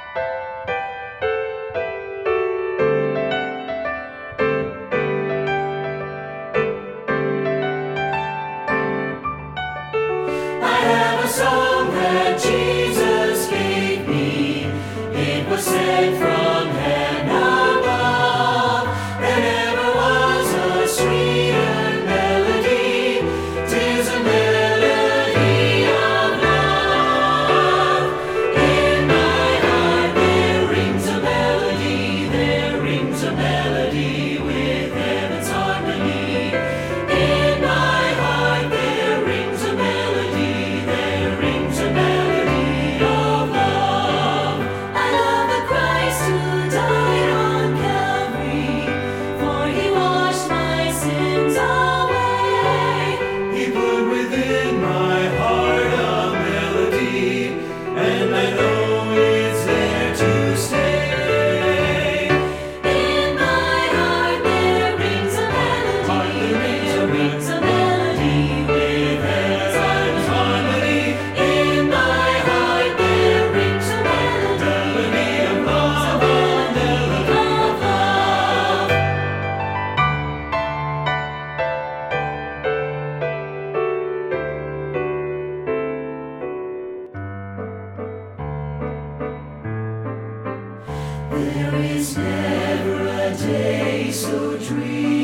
I have a song that Jesus gave me. It was sent from heaven above. There never was a sweeter melody. 'Tis a melody of love. In my heart there rings a melody. There rings a melody with heaven's harmony. In my heart there rings a melody. There rings a melody of love. I love the Christ who died on Calvary, for he washed my sins away. He put within my heart a melody, and I know it's there to stay. In my heart there rings a melody. There rings a melody with heaven's harmony. In my heart there rings a melody of love, a melody of love. There is never a day so dreary.